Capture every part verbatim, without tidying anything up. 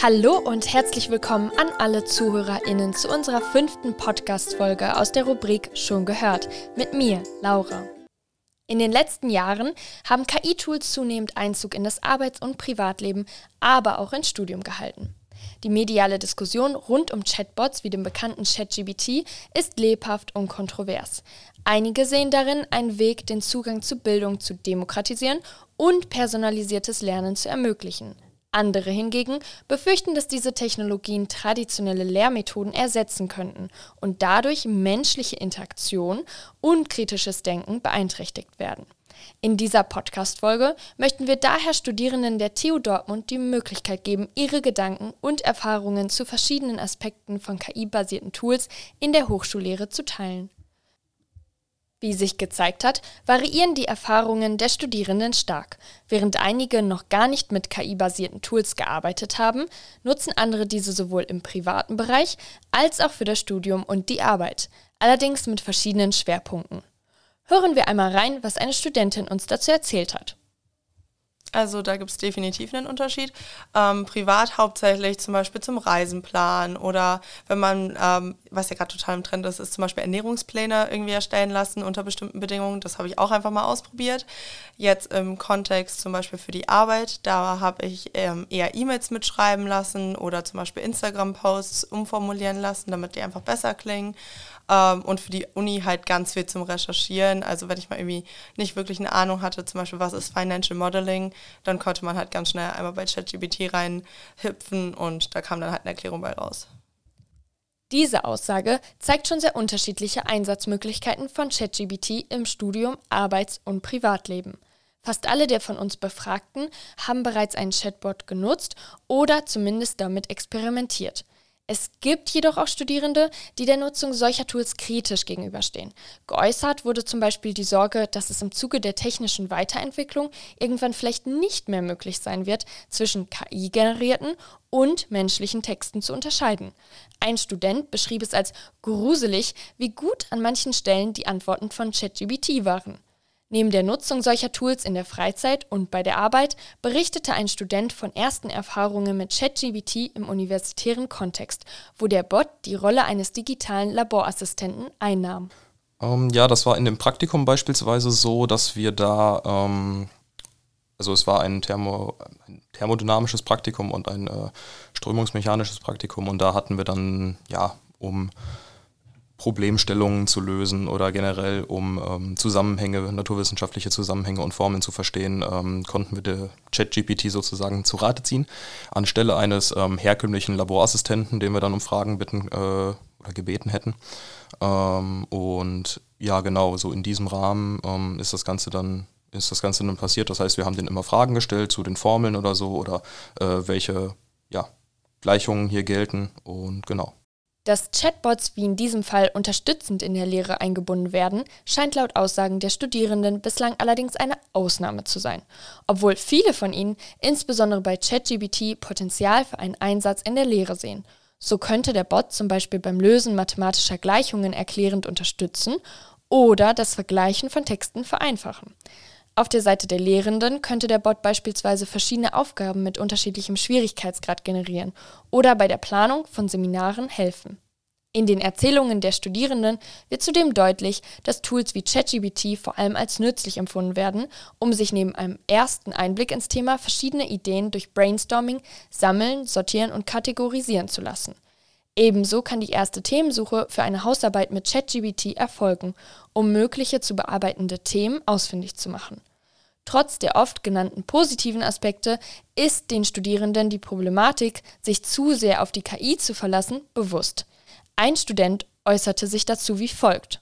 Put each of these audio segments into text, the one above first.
Hallo und herzlich willkommen an alle ZuhörerInnen zu unserer fünften Podcast-Folge aus der Rubrik Schon gehört mit mir, Laura. In den letzten Jahren haben K I-Tools zunehmend Einzug in das Arbeits- und Privatleben, aber auch ins Studium gehalten. Die mediale Diskussion rund um Chatbots wie dem bekannten ChatGPT ist lebhaft und kontrovers. Einige sehen darin einen Weg, den Zugang zu Bildung zu demokratisieren und personalisiertes Lernen zu ermöglichen. Andere hingegen befürchten, dass diese Technologien traditionelle Lehrmethoden ersetzen könnten und dadurch menschliche Interaktion und kritisches Denken beeinträchtigt werden. In dieser Podcast-Folge möchten wir daher Studierenden der T U Dortmund die Möglichkeit geben, ihre Gedanken und Erfahrungen zu verschiedenen Aspekten von K I-basierten Tools in der Hochschullehre zu teilen. Wie sich gezeigt hat, variieren die Erfahrungen der Studierenden stark. Während einige noch gar nicht mit K I-basierten Tools gearbeitet haben, nutzen andere diese sowohl im privaten Bereich als auch für das Studium und die Arbeit, allerdings mit verschiedenen Schwerpunkten. Hören wir einmal rein, was eine Studentin uns dazu erzählt hat. Also da gibt es definitiv einen Unterschied. Ähm, privat hauptsächlich zum Beispiel zum Reisenplan oder wenn man, ähm, was ja gerade total im Trend ist, ist zum Beispiel Ernährungspläne irgendwie erstellen lassen unter bestimmten Bedingungen. Das habe ich auch einfach mal ausprobiert. Jetzt im Kontext zum Beispiel für die Arbeit, da habe ich ähm, eher E-Mails mitschreiben lassen oder zum Beispiel Instagram-Posts umformulieren lassen, damit die einfach besser klingen. Um, und für die Uni halt ganz viel zum Recherchieren. Also wenn ich mal irgendwie nicht wirklich eine Ahnung hatte, zum Beispiel was ist Financial Modeling, dann konnte man halt ganz schnell einmal bei ChatGPT reinhüpfen und da kam dann halt eine Erklärung bei raus. Diese Aussage zeigt schon sehr unterschiedliche Einsatzmöglichkeiten von ChatGPT im Studium, Arbeits- und Privatleben. Fast alle der von uns Befragten haben bereits einen Chatbot genutzt oder zumindest damit experimentiert. Es gibt jedoch auch Studierende, die der Nutzung solcher Tools kritisch gegenüberstehen. Geäußert wurde zum Beispiel die Sorge, dass es im Zuge der technischen Weiterentwicklung irgendwann vielleicht nicht mehr möglich sein wird, zwischen K I-generierten und menschlichen Texten zu unterscheiden. Ein Student beschrieb es als gruselig, wie gut an manchen Stellen die Antworten von ChatGPT waren. Neben der Nutzung solcher Tools in der Freizeit und bei der Arbeit berichtete ein Student von ersten Erfahrungen mit ChatGPT im universitären Kontext, wo der Bot die Rolle eines digitalen Laborassistenten einnahm. Ähm, ja, das war in dem Praktikum beispielsweise so, dass wir da, ähm, also es war ein, Thermo, ein thermodynamisches Praktikum und ein äh, strömungsmechanisches Praktikum und da hatten wir dann, ja, um Problemstellungen zu lösen oder generell um ähm, Zusammenhänge, naturwissenschaftliche Zusammenhänge und Formeln zu verstehen, ähm, konnten wir der ChatGPT sozusagen zu Rate ziehen, anstelle eines ähm, herkömmlichen Laborassistenten, den wir dann um Fragen bitten äh, oder gebeten hätten. Ähm, und ja, genau, so in diesem Rahmen ähm, ist das Ganze dann ist das Ganze dann passiert. Das heißt, wir haben denen immer Fragen gestellt zu den Formeln oder so oder äh, welche ja, Gleichungen hier gelten und genau. Dass Chatbots wie in diesem Fall unterstützend in der Lehre eingebunden werden, scheint laut Aussagen der Studierenden bislang allerdings eine Ausnahme zu sein. Obwohl viele von ihnen, insbesondere bei ChatGPT, Potenzial für einen Einsatz in der Lehre sehen. So könnte der Bot zum Beispiel beim Lösen mathematischer Gleichungen erklärend unterstützen oder das Vergleichen von Texten vereinfachen. Auf der Seite der Lehrenden könnte der Bot beispielsweise verschiedene Aufgaben mit unterschiedlichem Schwierigkeitsgrad generieren oder bei der Planung von Seminaren helfen. In den Erzählungen der Studierenden wird zudem deutlich, dass Tools wie ChatGPT vor allem als nützlich empfunden werden, um sich neben einem ersten Einblick ins Thema verschiedene Ideen durch Brainstorming sammeln, sortieren und kategorisieren zu lassen. Ebenso kann die erste Themensuche für eine Hausarbeit mit ChatGPT erfolgen, um mögliche zu bearbeitende Themen ausfindig zu machen. Trotz der oft genannten positiven Aspekte ist den Studierenden die Problematik, sich zu sehr auf die K I zu verlassen, bewusst. Ein Student äußerte sich dazu wie folgt.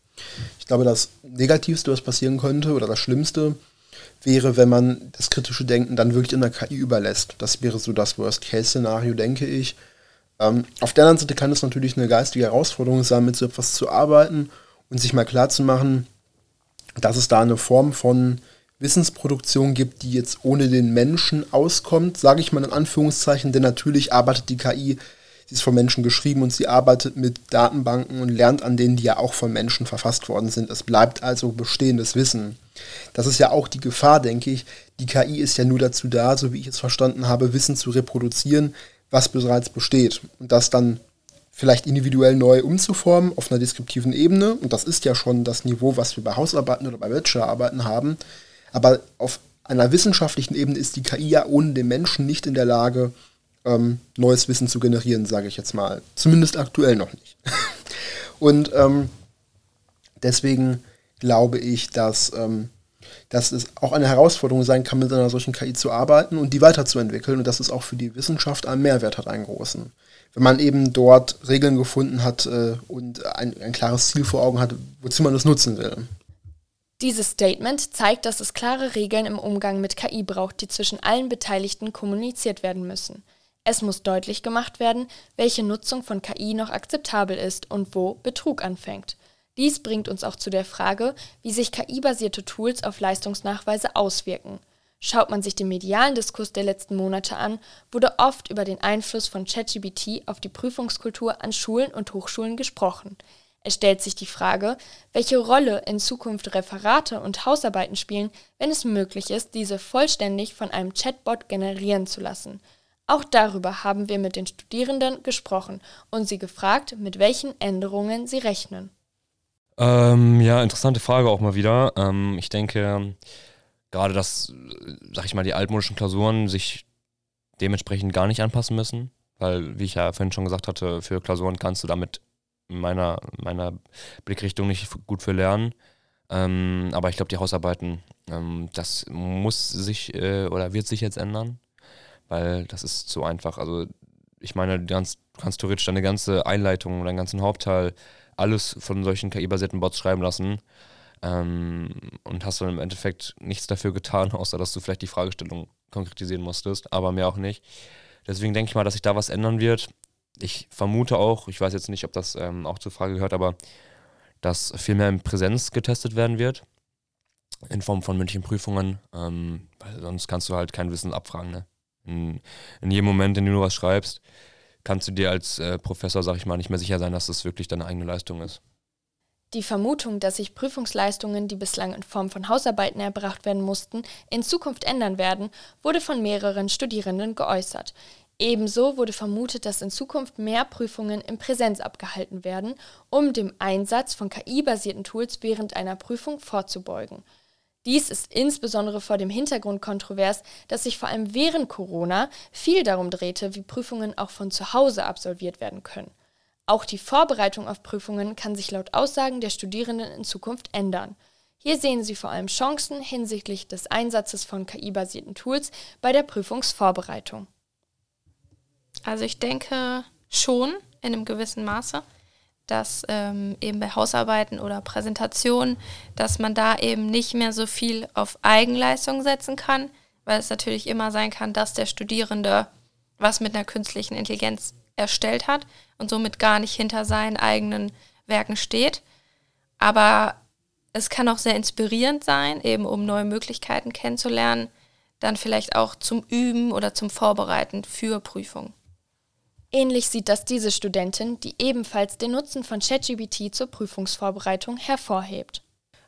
Ich glaube, das Negativste, was passieren könnte, oder das Schlimmste, wäre, wenn man das kritische Denken dann wirklich in der K I überlässt. Das wäre so das Worst-Case-Szenario, denke ich. Ähm, auf der anderen Seite kann es natürlich eine geistige Herausforderung sein, mit so etwas zu arbeiten und sich mal klarzumachen, dass es da eine Form von Wissensproduktion gibt, die jetzt ohne den Menschen auskommt, sage ich mal in Anführungszeichen, denn natürlich arbeitet die K I, sie ist von Menschen geschrieben und sie arbeitet mit Datenbanken und lernt an denen, die ja auch von Menschen verfasst worden sind. Es bleibt also bestehendes Wissen. Das ist ja auch die Gefahr, denke ich. Die K I ist ja nur dazu da, so wie ich es verstanden habe, Wissen zu reproduzieren, was bereits besteht. Und das dann vielleicht individuell neu umzuformen auf einer deskriptiven Ebene. Und das ist ja schon das Niveau, was wir bei Hausarbeiten oder bei Bachelorarbeiten haben. Aber auf einer wissenschaftlichen Ebene ist die K I ja ohne den Menschen nicht in der Lage, ähm, neues Wissen zu generieren, sage ich jetzt mal. Zumindest aktuell noch nicht. Und ähm, deswegen glaube ich, dass, ähm, dass es auch eine Herausforderung sein kann, mit einer solchen K I zu arbeiten und die weiterzuentwickeln und dass es auch für die Wissenschaft einen Mehrwert hat, einen großen. Wenn man eben dort Regeln gefunden hat äh, und ein, ein klares Ziel vor Augen hat, wozu man das nutzen will. Dieses Statement zeigt, dass es klare Regeln im Umgang mit K I braucht, die zwischen allen Beteiligten kommuniziert werden müssen. Es muss deutlich gemacht werden, welche Nutzung von K I noch akzeptabel ist und wo Betrug anfängt. Dies bringt uns auch zu der Frage, wie sich K I-basierte Tools auf Leistungsnachweise auswirken. Schaut man sich den medialen Diskurs der letzten Monate an, wurde oft über den Einfluss von ChatGPT auf die Prüfungskultur an Schulen und Hochschulen gesprochen. Es stellt sich die Frage, welche Rolle in Zukunft Referate und Hausarbeiten spielen, wenn es möglich ist, diese vollständig von einem Chatbot generieren zu lassen. Auch darüber haben wir mit den Studierenden gesprochen und sie gefragt, mit welchen Änderungen sie rechnen. Ähm, ja, interessante Frage auch mal wieder. Ähm, ich denke, gerade dass, sag ich mal, die altmodischen Klausuren sich dementsprechend gar nicht anpassen müssen, weil, wie ich ja vorhin schon gesagt hatte, für Klausuren kannst du damit meiner, meiner Blickrichtung nicht gut für lernen. Ähm, aber ich glaube, die Hausarbeiten, ähm, das muss sich äh, oder wird sich jetzt ändern, weil das ist so einfach. Also ich meine, du kannst, kannst theoretisch deine ganze Einleitung, deinen ganzen Hauptteil, alles von solchen K I-basierten Bots schreiben lassen ähm, und hast dann im Endeffekt nichts dafür getan, außer dass du vielleicht die Fragestellung konkretisieren musstest, aber mehr auch nicht. Deswegen denke ich mal, dass sich da was ändern wird. Ich vermute auch, ich weiß jetzt nicht, ob das ähm, auch zur Frage gehört, aber dass viel mehr in Präsenz getestet werden wird, in Form von mündlichen Prüfungen, ähm, weil sonst kannst du halt kein Wissen abfragen. Ne? In, in jedem Moment, in dem du was schreibst, kannst du dir als äh, Professor, sag ich mal, nicht mehr sicher sein, dass das wirklich deine eigene Leistung ist. Die Vermutung, dass sich Prüfungsleistungen, die bislang in Form von Hausarbeiten erbracht werden mussten, in Zukunft ändern werden, wurde von mehreren Studierenden geäußert. Ebenso wurde vermutet, dass in Zukunft mehr Prüfungen in Präsenz abgehalten werden, um dem Einsatz von K I-basierten Tools während einer Prüfung vorzubeugen. Dies ist insbesondere vor dem Hintergrund kontrovers, dass sich vor allem während Corona viel darum drehte, wie Prüfungen auch von zu Hause absolviert werden können. Auch die Vorbereitung auf Prüfungen kann sich laut Aussagen der Studierenden in Zukunft ändern. Hier sehen sie vor allem Chancen hinsichtlich des Einsatzes von K I-basierten Tools bei der Prüfungsvorbereitung. Also ich denke schon in einem gewissen Maße, dass ähm, eben bei Hausarbeiten oder Präsentationen, dass man da eben nicht mehr so viel auf Eigenleistung setzen kann, weil es natürlich immer sein kann, dass der Studierende was mit einer künstlichen Intelligenz erstellt hat und somit gar nicht hinter seinen eigenen Werken steht. Aber es kann auch sehr inspirierend sein, eben um neue Möglichkeiten kennenzulernen, dann vielleicht auch zum Üben oder zum Vorbereiten für Prüfungen. Ähnlich sieht das diese Studentin, die ebenfalls den Nutzen von ChatGPT zur Prüfungsvorbereitung hervorhebt.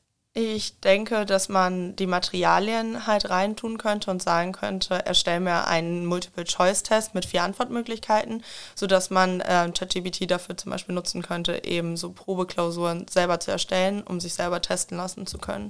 Ich denke, dass man die Materialien halt reintun könnte und sagen könnte, erstell mir einen Multiple-Choice-Test mit vier Antwortmöglichkeiten, sodass man äh, ChatGPT dafür zum Beispiel nutzen könnte, eben so Probeklausuren selber zu erstellen, um sich selber testen lassen zu können.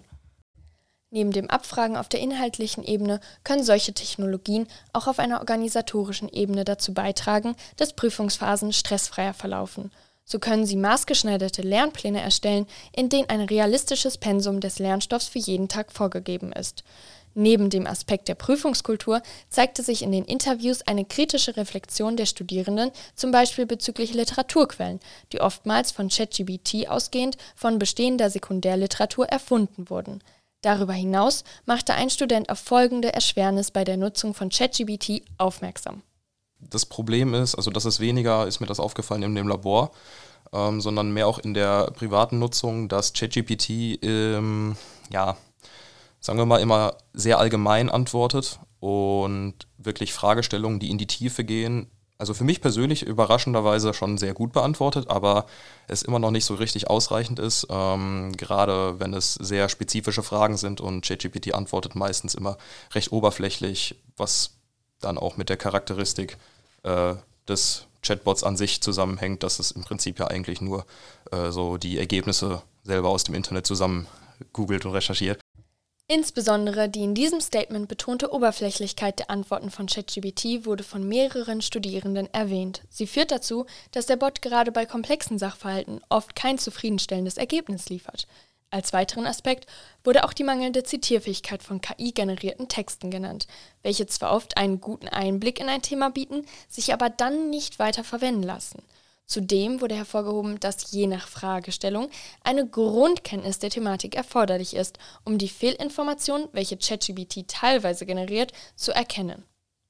Neben dem Abfragen auf der inhaltlichen Ebene können solche Technologien auch auf einer organisatorischen Ebene dazu beitragen, dass Prüfungsphasen stressfreier verlaufen. So können sie maßgeschneiderte Lernpläne erstellen, in denen ein realistisches Pensum des Lernstoffs für jeden Tag vorgegeben ist. Neben dem Aspekt der Prüfungskultur zeigte sich in den Interviews eine kritische Reflexion der Studierenden, zum Beispiel bezüglich Literaturquellen, die oftmals von ChatGPT ausgehend von bestehender Sekundärliteratur erfunden wurden. Darüber hinaus machte ein Student auf folgende Erschwernis bei der Nutzung von ChatGPT aufmerksam. Das Problem ist, also das ist weniger, ist mir das aufgefallen in dem Labor, ähm, sondern mehr auch in der privaten Nutzung, dass ChatGPT, ähm, ja, sagen wir mal, immer sehr allgemein antwortet und wirklich Fragestellungen, die in die Tiefe gehen, also für mich persönlich überraschenderweise schon sehr gut beantwortet, aber es immer noch nicht so richtig ausreichend ist, ähm, gerade wenn es sehr spezifische Fragen sind und ChatGPT antwortet meistens immer recht oberflächlich, was dann auch mit der Charakteristik äh, des Chatbots an sich zusammenhängt, dass es im Prinzip ja eigentlich nur äh, so die Ergebnisse selber aus dem Internet zusammen googelt und recherchiert. Insbesondere die in diesem Statement betonte Oberflächlichkeit der Antworten von ChatGPT wurde von mehreren Studierenden erwähnt. Sie führt dazu, dass der Bot gerade bei komplexen Sachverhalten oft kein zufriedenstellendes Ergebnis liefert. Als weiteren Aspekt wurde auch die mangelnde Zitierfähigkeit von K I-generierten Texten genannt, welche zwar oft einen guten Einblick in ein Thema bieten, sich aber dann nicht weiter verwenden lassen. Zudem wurde hervorgehoben, dass je nach Fragestellung eine Grundkenntnis der Thematik erforderlich ist, um die Fehlinformation, welche ChatGPT teilweise generiert, zu erkennen.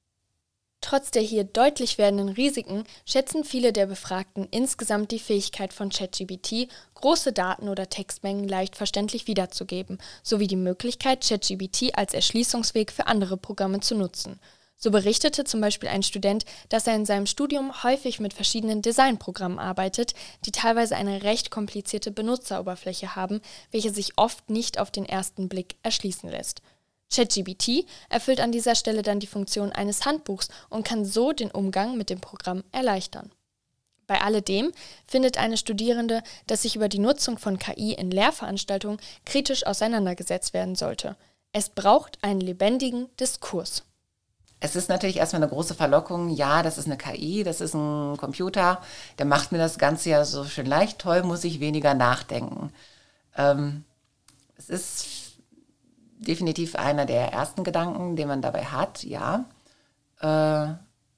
Trotz der hier deutlich werdenden Risiken schätzen viele der Befragten insgesamt die Fähigkeit von ChatGPT, große Daten oder Textmengen leicht verständlich wiederzugeben, sowie die Möglichkeit, ChatGPT als Erschließungsweg für andere Programme zu nutzen. So berichtete zum Beispiel ein Student, dass er in seinem Studium häufig mit verschiedenen Designprogrammen arbeitet, die teilweise eine recht komplizierte Benutzeroberfläche haben, welche sich oft nicht auf den ersten Blick erschließen lässt. ChatGPT erfüllt an dieser Stelle dann die Funktion eines Handbuchs und kann so den Umgang mit dem Programm erleichtern. Bei alledem findet eine Studierende, dass sich über die Nutzung von K I in Lehrveranstaltungen kritisch auseinandergesetzt werden sollte. Es braucht einen lebendigen Diskurs. Es ist natürlich erstmal eine große Verlockung, ja, das ist eine K I, das ist ein Computer, der macht mir das Ganze ja so schön leicht, toll, muss ich weniger nachdenken. Ähm, es ist definitiv einer der ersten Gedanken, den man dabei hat, ja. Äh,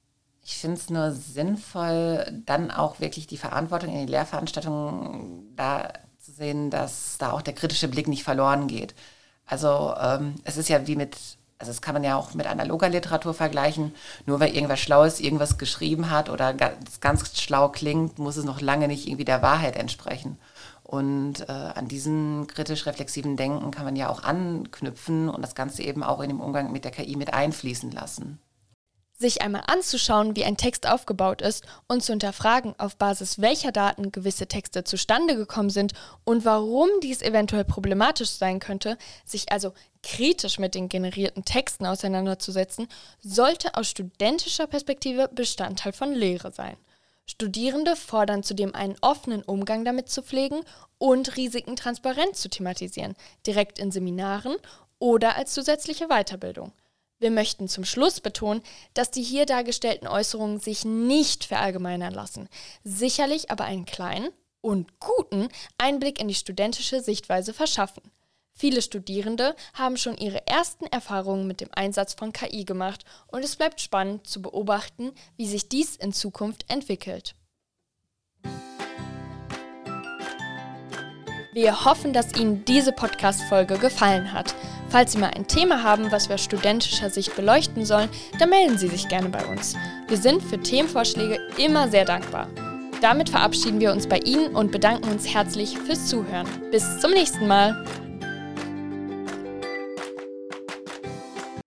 ich finde es nur sinnvoll, dann auch wirklich die Verantwortung in die Lehrveranstaltungen da zu sehen, dass da auch der kritische Blick nicht verloren geht. Also ähm, es ist ja wie mit Also das kann man ja auch mit analoger Literatur vergleichen. Nur weil irgendwas Schlaues irgendwas geschrieben hat oder ganz, ganz schlau klingt, muss es noch lange nicht irgendwie der Wahrheit entsprechen. Und äh, an diesem kritisch-reflexiven Denken kann man ja auch anknüpfen und das Ganze eben auch in dem Umgang mit der K I mit einfließen lassen. Sich einmal anzuschauen, wie ein Text aufgebaut ist und zu hinterfragen, auf Basis welcher Daten gewisse Texte zustande gekommen sind und warum dies eventuell problematisch sein könnte, sich also kritisch mit den generierten Texten auseinanderzusetzen, sollte aus studentischer Perspektive Bestandteil von Lehre sein. Studierende fordern zudem einen offenen Umgang damit zu pflegen und Risiken transparent zu thematisieren, direkt in Seminaren oder als zusätzliche Weiterbildung. Wir möchten zum Schluss betonen, dass die hier dargestellten Äußerungen sich nicht verallgemeinern lassen, sicherlich aber einen kleinen und guten Einblick in die studentische Sichtweise verschaffen. Viele Studierende haben schon ihre ersten Erfahrungen mit dem Einsatz von K I gemacht und es bleibt spannend zu beobachten, wie sich dies in Zukunft entwickelt. Wir hoffen, dass Ihnen diese Podcast-Folge gefallen hat. Falls Sie mal ein Thema haben, was wir aus studentischer Sicht beleuchten sollen, dann melden Sie sich gerne bei uns. Wir sind für Themenvorschläge immer sehr dankbar. Damit verabschieden wir uns bei Ihnen und bedanken uns herzlich fürs Zuhören. Bis zum nächsten Mal.